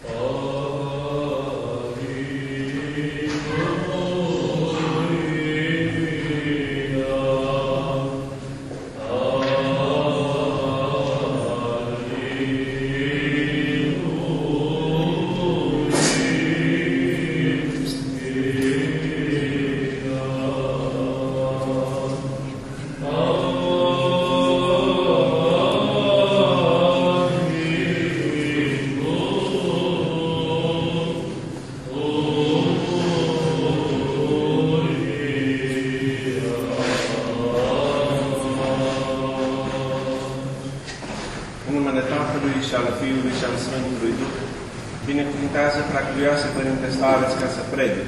Binecuvintează preacuvioase Părinte Stareț ca să predic.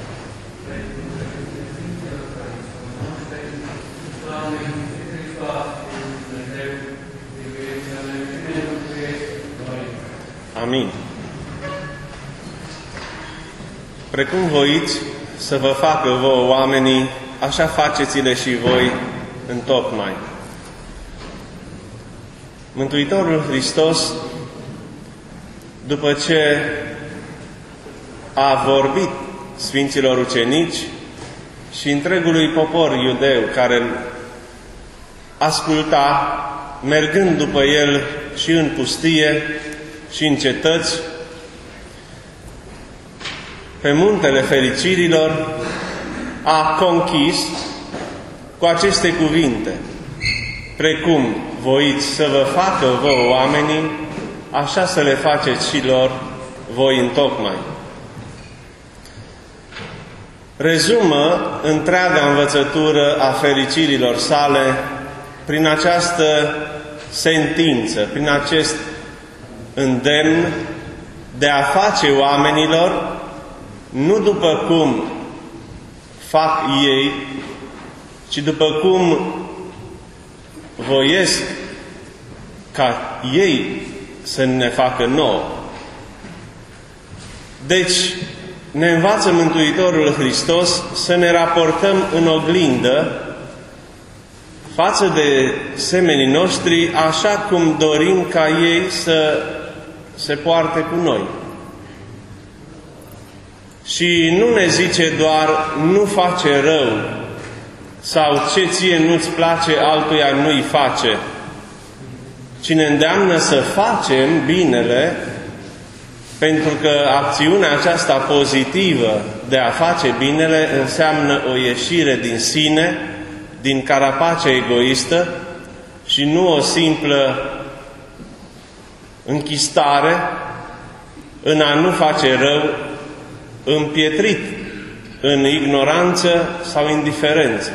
Amin. Precum voiți să vă facă vouă oamenii, așa faceți-le și voi întocmai. Mântuitorul Hristos, după ce a vorbit Sfinților Ucenici și întregului popor iudeu care îl asculta, mergând după el și în pustie și în cetăți, pe muntele fericirilor, a conchis cu aceste cuvinte: precum voiți să vă facă vouă oamenii, așa să le faceți și lor voi întocmai. Rezumă întreaga învățătură a fericirilor sale prin această sentință, prin acest îndemn de a face oamenilor nu după cum fac ei, ci după cum voiesc ca ei să ne facă nouă. Deci, ne învață Mântuitorul Hristos să ne raportăm în oglindă față de semenii noștri așa cum dorim ca ei să se poarte cu noi. Și nu ne zice doar nu face rău sau ce ție nu-ți place, altuia nu-i face, ci ne îndeamnă să facem binele, pentru că acțiunea aceasta pozitivă de a face binele înseamnă o ieșire din sine, din carapacea egoistă și nu o simplă închistare în a nu face rău, împietrit în ignoranță sau indiferență.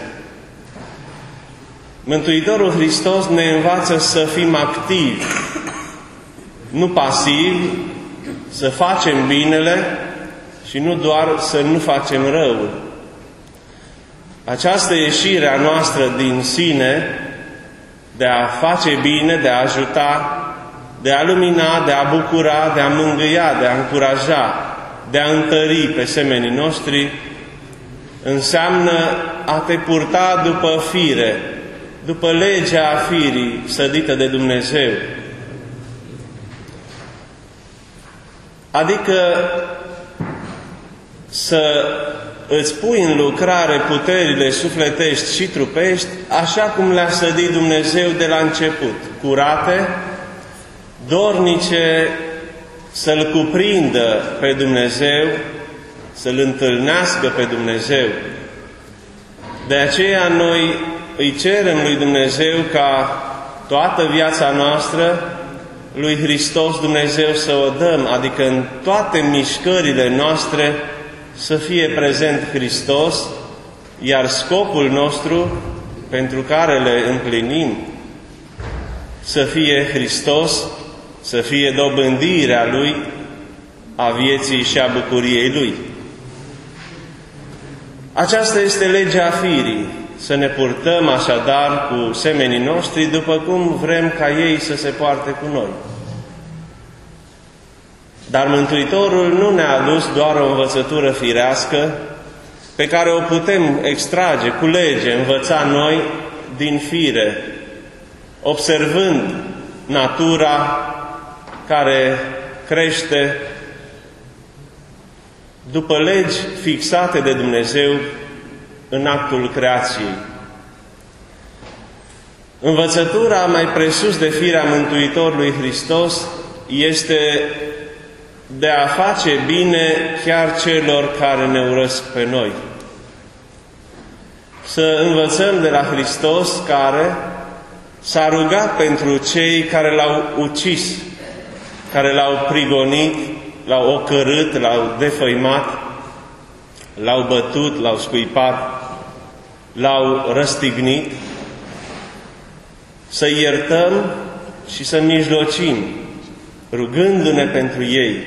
Mântuitorul Hristos ne învață să fim activi, nu pasivi, să facem binele și nu doar să nu facem răul. Această ieșire a noastră din sine, de a face bine, de a ajuta, de a lumina, de a bucura, de a mângâia, de a încuraja, de a întări pe semenii noștri, înseamnă a te purta după fire, după legea firii sădită de Dumnezeu. Adică să îți pui în lucrare puterile sufletești și trupești așa cum le-a sădit Dumnezeu de la început, curate, dornice să-L cuprindă pe Dumnezeu, să-L întâlnească pe Dumnezeu. De aceea noi îi cerem lui Dumnezeu ca toată viața noastră lui Hristos Dumnezeu să o dăm, adică în toate mișcările noastre să fie prezent Hristos, iar scopul nostru pentru care le împlinim să fie Hristos, să fie dobândirea Lui, a vieții și a bucuriei Lui. Aceasta este legea firii, să ne purtăm așadar cu semenii noștri după cum vrem ca ei să se poarte cu noi. Dar Mântuitorul nu ne-a adus doar o învățătură firească pe care o putem extrage, culege, învăța noi din fire, observând natura care crește după legi fixate de Dumnezeu în actul creației. Învățătura mai presus de firea Mântuitorului Hristos este de a face bine chiar celor care ne urăsc pe noi. Să învățăm de la Hristos, care s-a rugat pentru cei care l-au ucis, care l-au prigonit, l-au ocărât, l-au defăimat, l-au bătut, l-au scuipat, l-au răstignit, să iertăm și să mijlocim, rugându-ne pentru ei.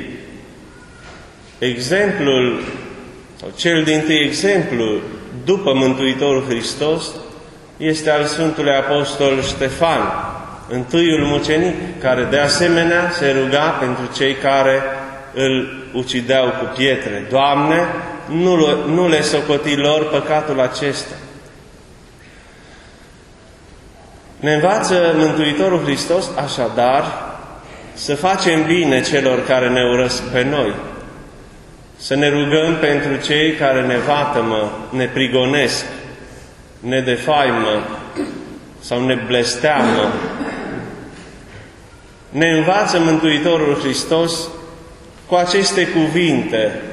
Exemplul, sau cel dintâi exemplu, după Mântuitorul Hristos, este al Sfântului Apostol Ștefan, întâiul mucenic, care de asemenea se ruga pentru cei care îl ucideau cu pietre. Doamne, nu le socoti lor păcatul acesta. Ne învață Mântuitorul Hristos așadar să facem bine celor care ne urăsc pe noi, să ne rugăm pentru cei care ne vatămă, ne prigonesc, ne defaimă sau ne blesteamă. Ne învață Mântuitorul Hristos cu aceste cuvinte: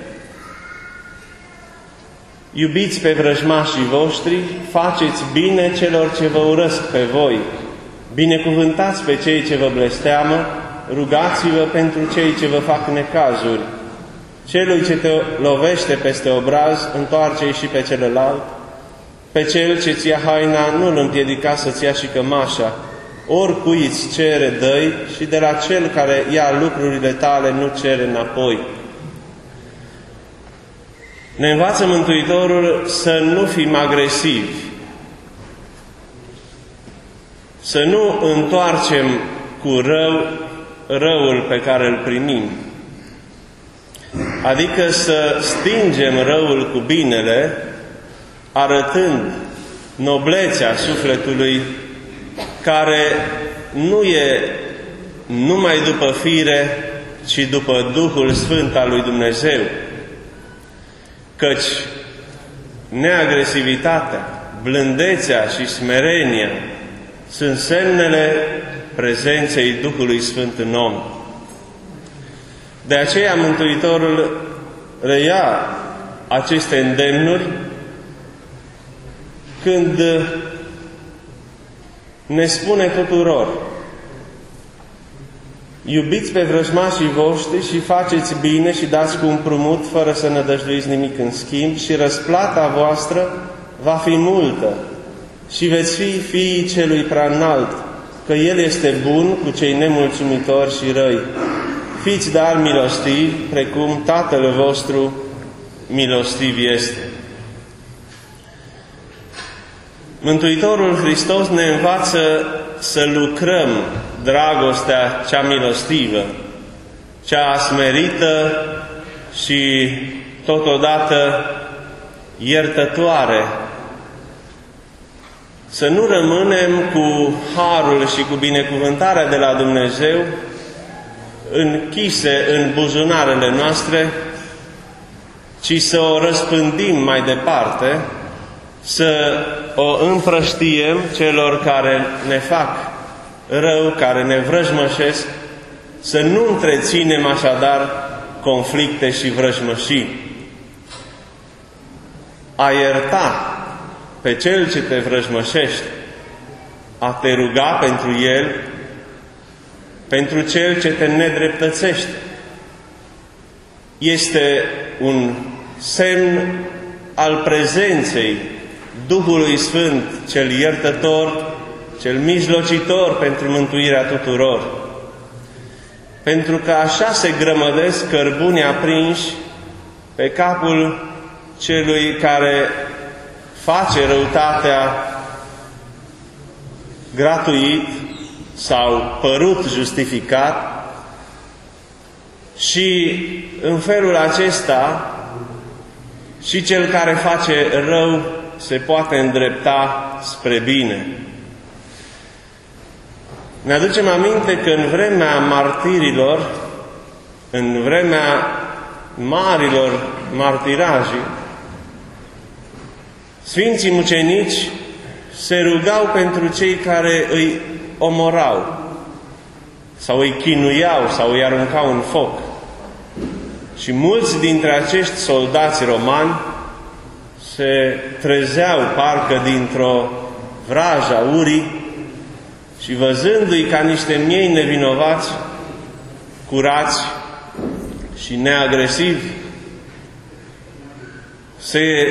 iubiți pe vrăjmașii voștri, faceți bine celor ce vă urăsc pe voi, binecuvântați pe cei ce vă blesteamă, rugați-vă pentru cei ce vă fac necazuri. Celui ce te lovește peste obraz, întoarce-i și pe celălalt. Pe cel ce ți ia haina, nu-l împiedica să-ți ia și cămașa. Oricui îți cere, dă-i, și de la cel care ia lucrurile tale nu cere înapoi. Ne învață Mântuitorul să nu fim agresivi, să nu întoarcem cu răul pe care îl primim, adică să stingem răul cu binele, arătând noblețea sufletului care nu e numai după fire, ci după Duhul Sfânt al lui Dumnezeu. Căci neagresivitatea, blândețea și smerenia sunt semnele prezenței Duhului Sfânt în om. De aceea Mântuitorul reia aceste îndemnuri când ne spune tuturor: iubiți pe vrăjmașii voștri și faceți bine și dați cu împrumut fără să nădăjduiți nimic în schimb și răsplata voastră va fi multă și veți fi fiii celui preaînalt, că El este bun cu cei nemulțumitori și răi. Fiți dar milostivi, precum Tatăl vostru milostiv este. Mântuitorul Hristos ne învață să lucrăm dragostea cea milostivă, cea smerită și totodată iertătoare. Să nu rămânem cu harul și cu binecuvântarea de la Dumnezeu închise în buzunarele noastre, ci să o răspândim mai departe, să o împrăștiem celor care ne fac rău, care ne vrăjmășesc, să nu întreținem așadar conflicte și vrăjmășii. A ierta pe cel ce te vrăjmășește, a te ruga pentru el, pentru cel ce te nedreptățește, este un semn al prezenței Duhului Sfânt, cel iertător, cel mijlocitor pentru mântuirea tuturor. Pentru că așa se grămădesc cărbuni aprinși pe capul celui care face răutatea gratuit sau părut justificat, și în felul acesta și cel care face rău se poate îndrepta spre bine. Ne aducem aminte că în vremea martirilor, în vremea marilor martiraji, Sfinții mucenici se rugau pentru cei care îi omorau, sau îi chinuiau, sau îi aruncau în foc. Și mulți dintre acești soldați romani se trezeau parcă dintr-o vrajă a urii și văzându-i ca niște miei nevinovați, curați și neagresivi, se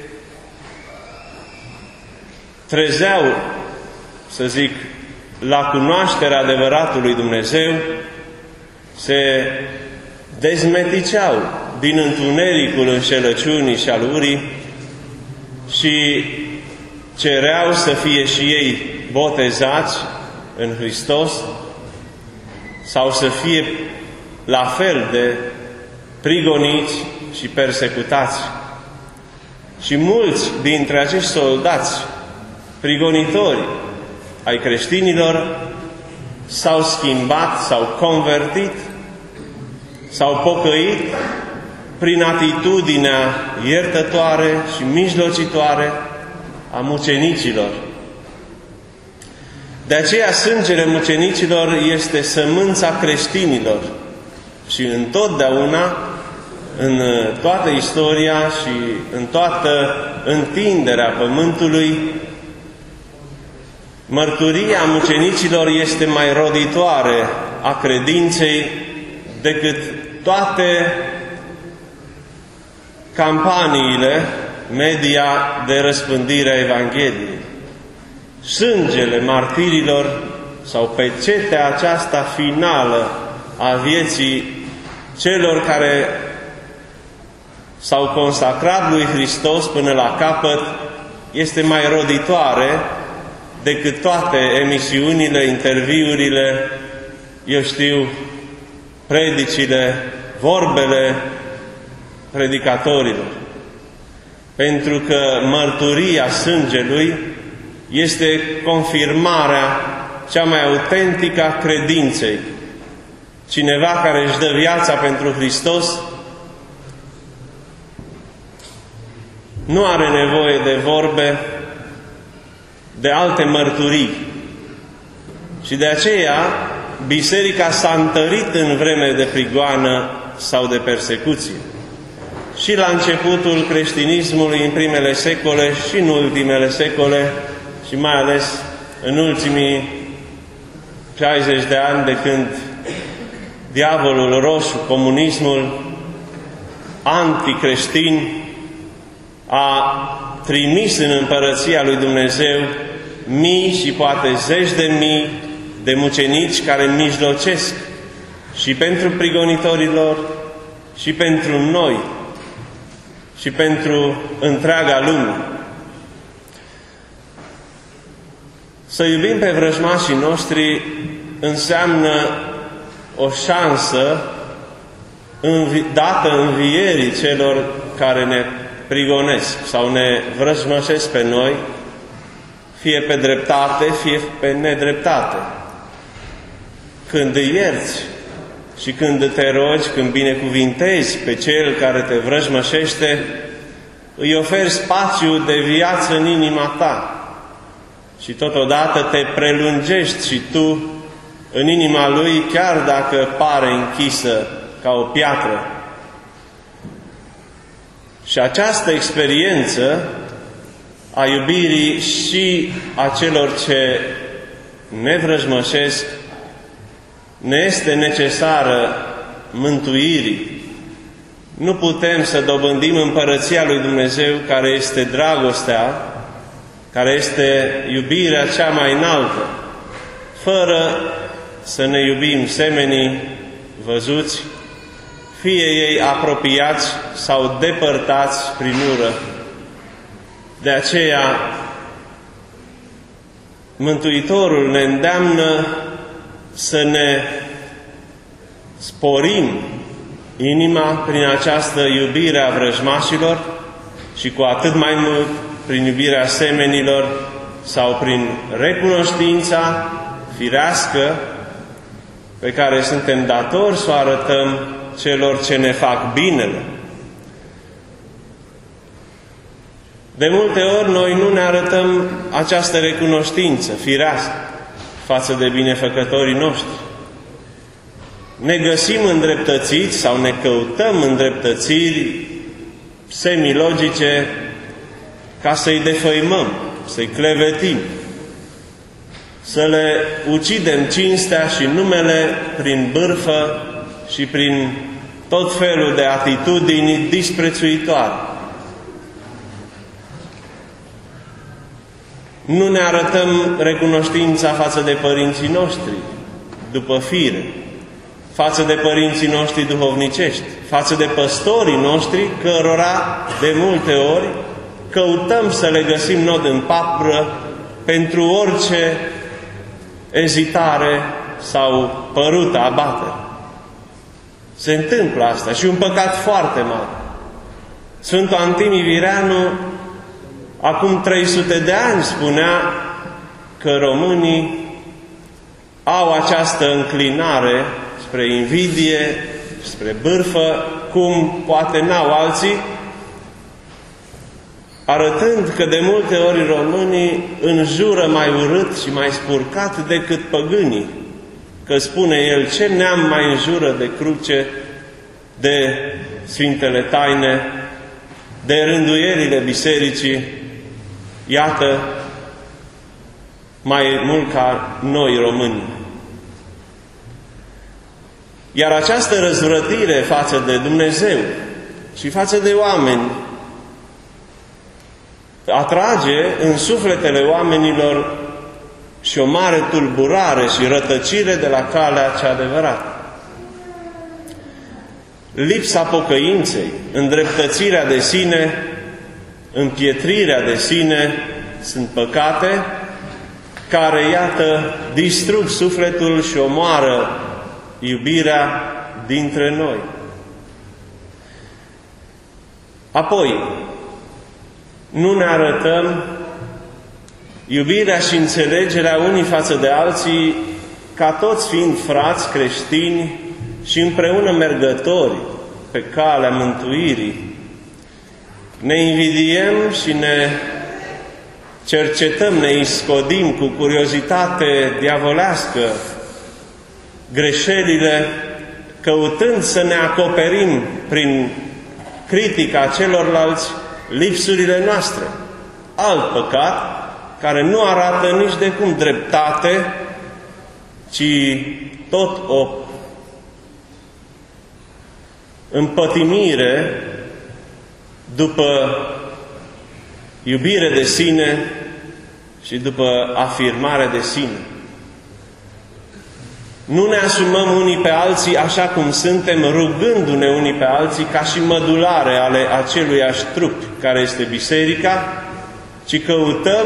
trezeau, să zic, la cunoașterea adevăratului Dumnezeu, se dezmeticeau din întunericul înșelăciunii și al urii și cereau să fie și ei botezați în Hristos sau să fie la fel de prigoniți și persecutați. Și mulți dintre acești soldați prigonitori ai creștinilor s-au schimbat, s-au convertit, s-au pocăit prin atitudinea iertătoare și mijlocitoare a mucenicilor. De aceea sângele mucenicilor este sămânța creștinilor și întotdeauna, în toată istoria și în toată întinderea pământului, mărturia mucenicilor este mai roditoare a credinței decât toate campaniile media de răspândire a Evangheliei. Sângele martirilor sau pecetea aceasta finală a vieții celor care s-au consacrat lui Hristos până la capăt este mai roditoare decât toate emisiunile, interviurile, eu știu, predicile, vorbele predicatorilor. Pentru că mărturia sângelui este confirmarea cea mai autentică a credinței. Cineva care își dă viața pentru Hristos nu are nevoie de vorbe, de alte mărturii. Și de aceea biserica s-a întărit în vreme de prigoană sau de persecuție. Și la începutul creștinismului, în primele secole și în ultimele secole, și mai ales în ultimii 60 de ani de când diavolul roșu, comunismul anticreștin, a trimis în împărăția lui Dumnezeu mii și poate zeci de mii de mucenici care mijlocesc și pentru prigonitorilor și pentru noi și pentru întreaga lume. Să iubim pe vrăjmașii noștri înseamnă o șansă dată învierii celor care ne prigonesc sau ne vrăjmășesc pe noi, fie pe dreptate, fie pe nedreptate. Când îi ierți și când te rogi, când binecuvintezi pe cel care te vrăjmășește, îi oferi spațiu de viață în inima ta și totodată te prelungești și tu în inima lui, chiar dacă pare închisă ca o piatră. Și această experiență a iubirii și a celor ce ne vrăjmășesc ne este necesară mântuirii. Nu putem să dobândim împărăția lui Dumnezeu, care este dragostea, care este iubirea cea mai înaltă, fără să ne iubim semenii văzuți, fie ei apropiați sau depărtați prin ură. De aceea, Mântuitorul ne îndeamnă să ne sporim inima prin această iubire a vrăjmașilor și cu atât mai mult prin iubirea semenilor sau prin recunoștința firească pe care suntem datori să o arătăm celor ce ne fac binele. De multe ori noi nu ne arătăm această recunoștință firească față de binefăcătorii noștri. Ne găsim îndreptățiți sau ne căutăm îndreptățiri semilogice ca să-i defăimăm, să-i clevetim, să le ucidem cinstea și numele prin bârfă și prin tot felul de atitudini disprețuitoare. Nu ne arătăm recunoștința față de părinții noștri, după fire, față de părinții noștri duhovnicești, față de păstorii noștri, cărora de multe ori căutăm să le găsim nod în papră pentru orice ezitare sau părută abatere. Se întâmplă asta și un păcat foarte mare. Sfântul Antimii Vireanu acum 300 de ani spunea că românii au această înclinare spre invidie, spre bârfă, cum poate n-au alții, arătând că de multe ori românii înjură mai urât și mai spurcat decât păgânii, că spune el, ce neam mai înjură de cruce, de Sfintele Taine, de rânduierile bisericii, iată, mai mult ca noi români. Iar această răzvrătire față de Dumnezeu și față de oameni atrage în sufletele oamenilor și o mare tulburare și rătăcire de la calea cea adevărată. Lipsa pocăinței, îndreptățirea de sine, împietrirea de sine sunt păcate care, iată, distrug sufletul și omoară iubirea dintre noi. Apoi, nu ne arătăm iubirea și înțelegerea unii față de alții ca toți fiind frați creștini și împreună mergători pe calea mântuirii. Ne invidiem și ne cercetăm, ne iscodim cu curiozitate diavolească greșelile, căutând să ne acoperim prin critica celorlalți lipsurile noastre. Alt păcat care nu arată nici de cum dreptate, ci tot o împătimire după iubire de sine și după afirmare de sine. Nu ne asumăm unii pe alții așa cum suntem, rugându-ne unii pe alții ca și mădulare ale aceluiași trup care este biserica, ci căutăm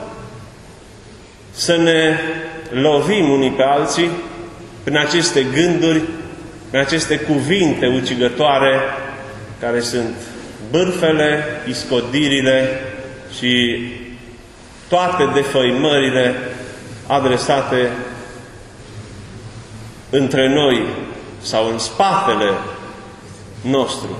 să ne lovim unii pe alții prin aceste gânduri, prin aceste cuvinte ucigătoare care sunt bârfele, iscodirile și toate defăimările adresate între noi sau în spatele nostru.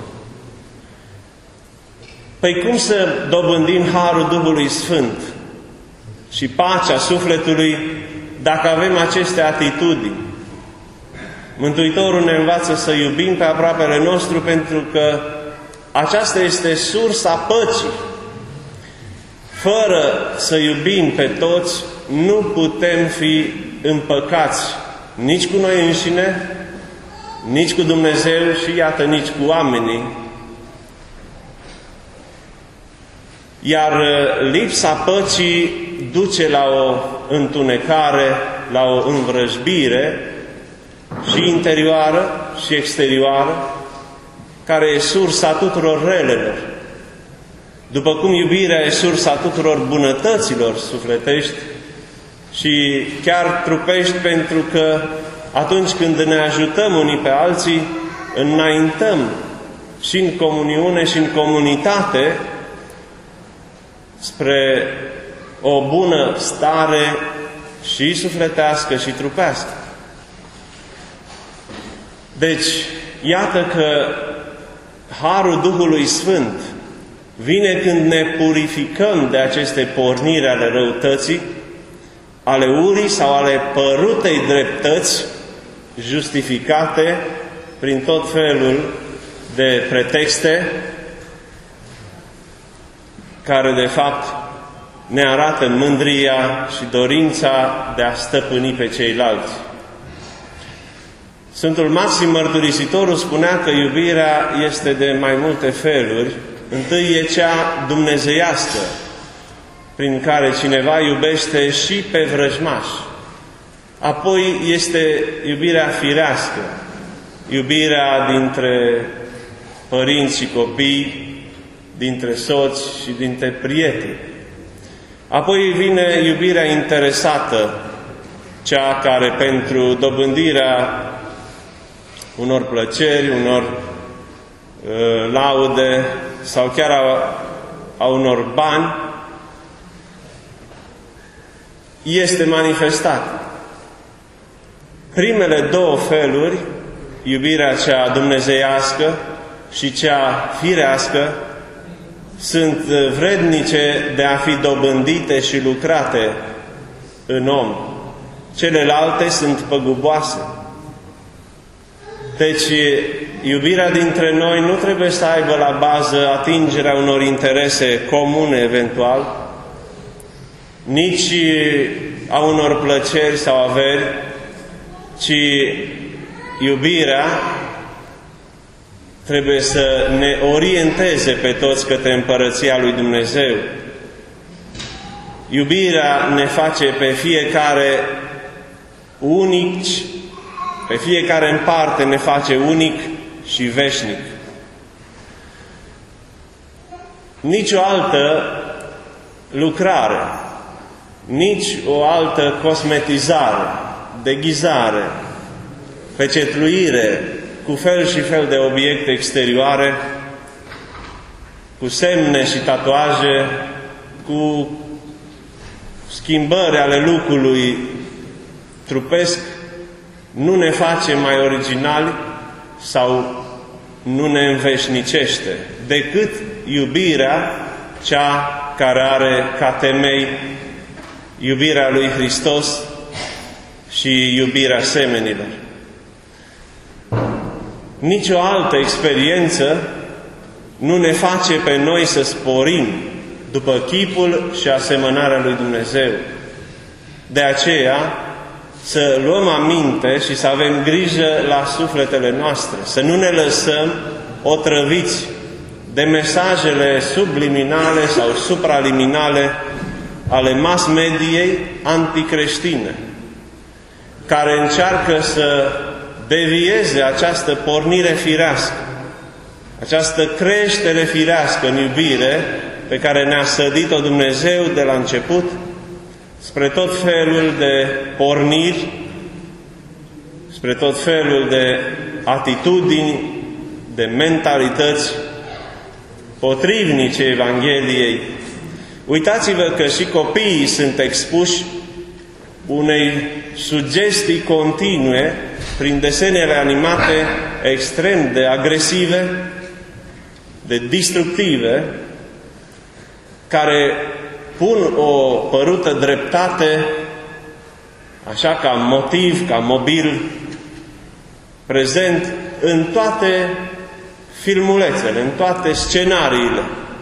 Păi cum să dobândim harul Duhului Sfânt și pacea sufletului dacă avem aceste atitudini? Mântuitorul ne învață să iubim pe aproapele nostru pentru că aceasta este sursa păcii. Fără să iubim pe toți, nu putem fi împăcați nici cu noi înșine, nici cu Dumnezeu și, iată, nici cu oamenii. Iar lipsa păcii duce la o întunecare, la o învrăjbire și interioară și exterioară, care e sursa tuturor relelor. După cum iubirea e sursa tuturor bunătăților sufletești și chiar trupești, pentru că atunci când ne ajutăm unii pe alții, înaintăm și în comuniune și în comunitate spre o bună stare și sufletească și trupească. Deci, iată că harul Duhului Sfânt vine când ne purificăm de aceste porniri ale răutății, ale urii sau ale părutei dreptăți, justificate prin tot felul de pretexte care de fapt ne arată mândria și dorința de a stăpâni pe ceilalți. Sfântul Maxim Mărturisitorul spunea că iubirea este de mai multe feluri. Întâi e cea dumnezeiască, prin care cineva iubește și pe vrăjmași. Apoi este iubirea firească, iubirea dintre părinți și copii, dintre soți și dintre prieteni. Apoi vine iubirea interesată, cea care pentru dobândirea unor plăceri, unor laude sau chiar a unor bani este manifestată. Primele două feluri, iubirea cea dumnezeiască și cea firească, sunt vrednice de a fi dobândite și lucrate în om. Celelalte sunt păguboase. Deci, iubirea dintre noi nu trebuie să aibă la bază atingerea unor interese comune eventual, nici a unor plăceri sau averi, ci iubirea trebuie să ne orienteze pe toți către Împărăția lui Dumnezeu. Iubirea ne face pe fiecare unici, pe fiecare în parte ne face unic și veșnic. Nici o altă lucrare, nici o altă cosmetizare, deghizare, pecetluire, cu fel și fel de obiecte exterioare, cu semne și tatuaje, cu schimbări ale lucrului trupesc, nu ne face mai originali sau nu ne înveșnicește, decât iubirea cea care are ca temei iubirea lui Hristos și iubirea semenilor. Nici o altă experiență nu ne face pe noi să sporim după chipul și asemănarea lui Dumnezeu. De aceea, să luăm aminte și să avem grijă la sufletele noastre, să nu ne lăsăm otrăviți de mesajele subliminale sau supraliminale ale mass mediei anticreștine, care încearcă să devieze această pornire firească, această creștere firească în iubire pe care ne-a sădit-o Dumnezeu de la început, spre tot felul de porniri, spre tot felul de atitudini, de mentalități potrivnice Evangheliei. Uitați-vă că și copiii sunt expuși unei sugestii continue prin desenele animate extrem de agresive, de destructive, care pun o părută dreptate, așa ca motiv, ca mobil, prezent în toate filmulețele, în toate scenariile.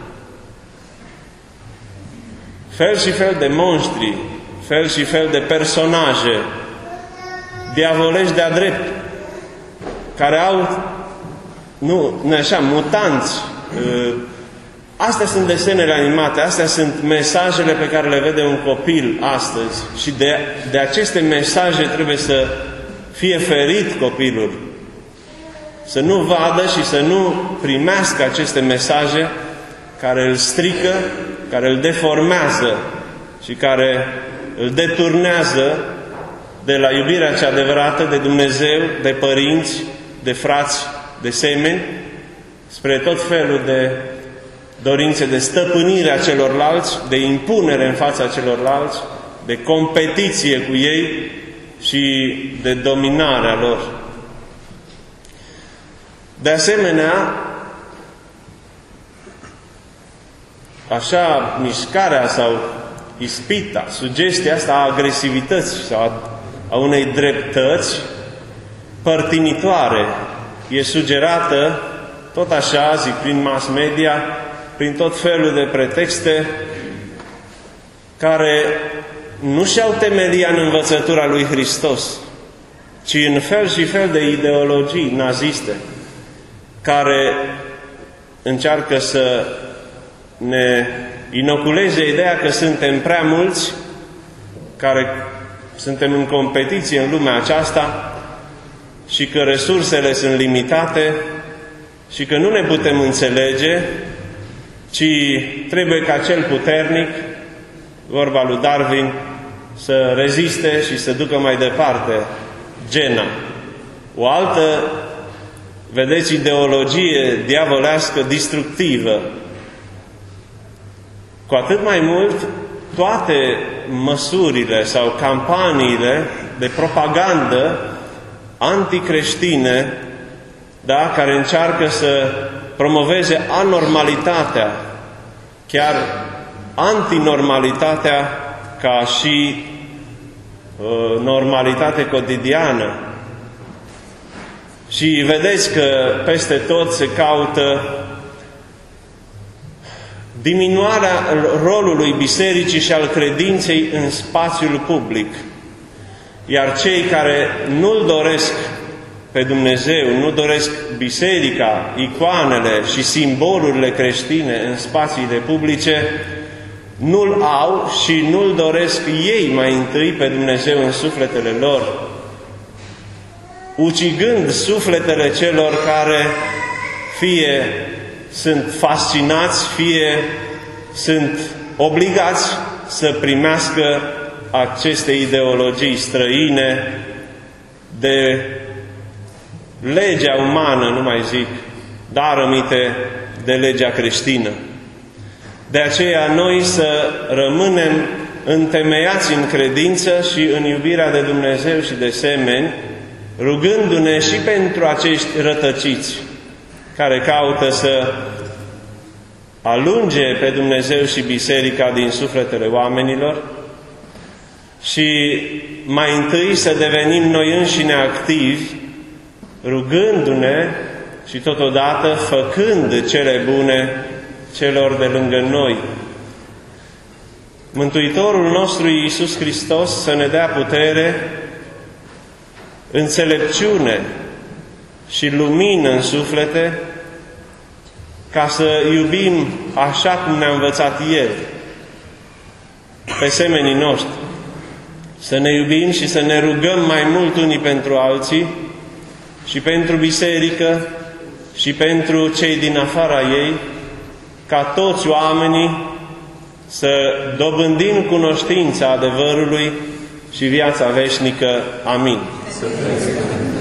Fel și fel de monștri, fel și fel de personaje diavolești de-a drept, care au, așa, mutanți. Astea sunt desenele animate, astea sunt mesajele pe care le vede un copil astăzi și de aceste mesaje trebuie să fie ferit copilul. Să nu vadă și să nu primească aceste mesaje care îl strică, care îl deformează și care îl deturnează de la iubirea cea adevărată de Dumnezeu, de părinți, de frați, de semeni, spre tot felul de dorințe de stăpânire a celorlalți, de impunere în fața celorlalți, de competiție cu ei și de dominarea lor. De asemenea, așa, mișcarea sau ispita, sugestia asta a agresivității sau a unei dreptăți părtinitoare e sugerată tot așa, zic, prin mass media, prin tot felul de pretexte care nu și-au temelia în învățătura lui Hristos, ci în fel și fel de ideologii naziste care încearcă să ne inoculeze ideea că suntem prea mulți, care suntem în competiție în lumea aceasta și că resursele sunt limitate și că nu ne putem înțelege, ci trebuie ca cel puternic, vorba lui Darwin, să reziste și să ducă mai departe gena. O altă, vedeți, ideologie diavolească, distructivă. Cu atât mai mult, toate măsurile sau campaniile de propagandă anticreștine, da, care încearcă să promoveze anormalitatea, chiar antinormalitatea ca și normalitate cotidiană. Și vedeți că peste tot se caută diminuarea rolului bisericii și al credinței în spațiul public. Iar cei care nu-L doresc pe Dumnezeu, nu doresc biserica, icoanele și simbolurile creștine în spațiile publice, nu-L au și nu-L doresc ei mai întâi pe Dumnezeu în sufletele lor, ucigând sufletele celor care fie sunt fascinați, fie sunt obligați să primească aceste ideologii străine de legea umană, nu mai zic, dar aminte de legea creștină. De aceea noi să rămânem întemeiați în credință și în iubirea de Dumnezeu și de semeni, rugându-ne și pentru acești rătăciți care caută să alunge pe Dumnezeu și biserica din sufletele oamenilor și mai întâi să devenim noi înșine activi, rugându-ne și totodată făcând cele bune celor de lângă noi. Mântuitorul nostru Iisus Hristos să ne dea putere, înțelepciune și lumină în suflete, ca să iubim așa cum ne-a învățat El, pe semenii noștri. Să ne iubim și să ne rugăm mai mult unii pentru alții și pentru biserică și pentru cei din afara ei, ca toți oamenii să dobândim cunoștința adevărului și viața veșnică. Amin.